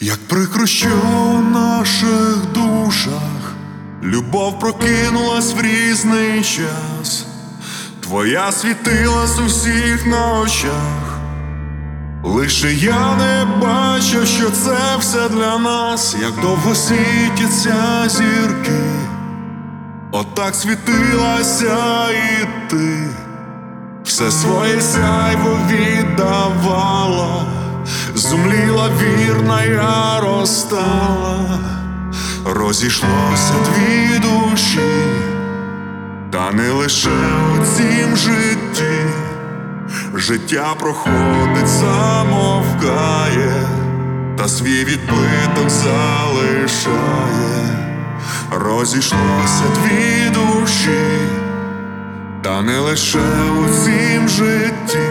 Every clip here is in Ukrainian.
Як прикро, що у наших душах любов прокинулась в різний час. Твоя світилась у всіх на очах. Лише я не бачив, що це все для нас. Як довго світяться зірки, отак світилася і ти. Все своє сяйво віддавала, зумліла вірна, я розстала. Розійшлося дві душі, та не лише у цім житті. Життя проходить, замовкає, та свій відбиток залишає. Розійшлося дві душі, та не лише у цім житті.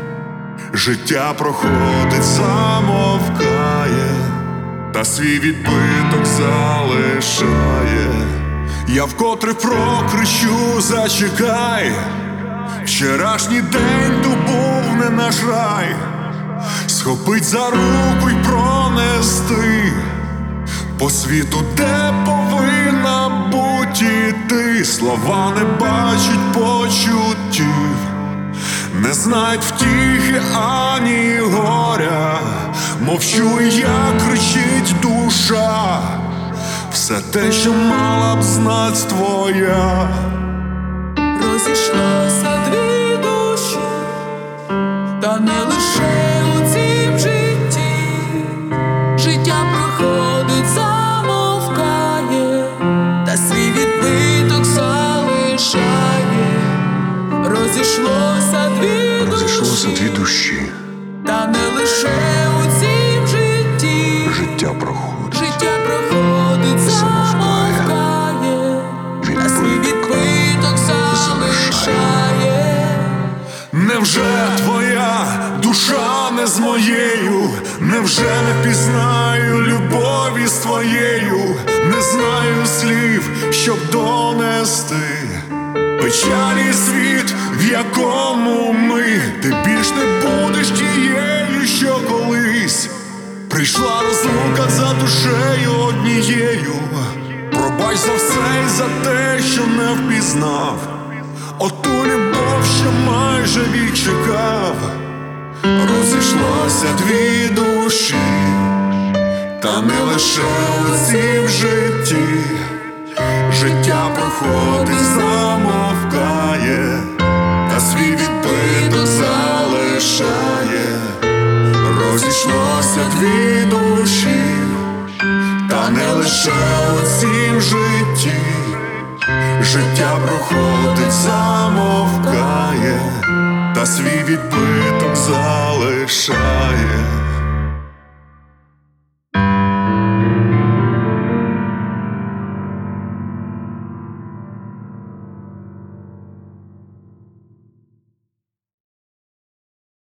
Життя проходить, замовкає, та свій відбиток залишає. Я вкотре прокричу: зачекай, вчорашній день то був не наш рай. Схопить за руку й пронести по світу, де повинна бути ти. Слова не бачать почуттів, не знають втіхи ані горя. Мовчу, як кричить душа, все те, що мала б знать твоя. Розійшлося дві душі, та не лише у цім житті. Життя проходить, замовкає, та свій відбиток залишає. Розійшлося дві душі, та не лише у цім житті. Життя проходить, замовкає, та свій відбиток залишає. Невже твоя душа не з моєю? Невже не пізнаю любові з твоєю? Не знаю слів, щоб донести печалі світ, в якому ми. Ти більш не будеш тією, що колись. Прийшла розлука за душею однією. Пробач за все і за те, що не впізнав оту любов, що майже вік чекав. Розійшлося дві душі, та не лише у цім житті. Життя проходить, замовкає, та свій відбиток залишає. Розійшлося дві душі, та не лише у цім житті. Життя проходить, замовкає, та свій відбиток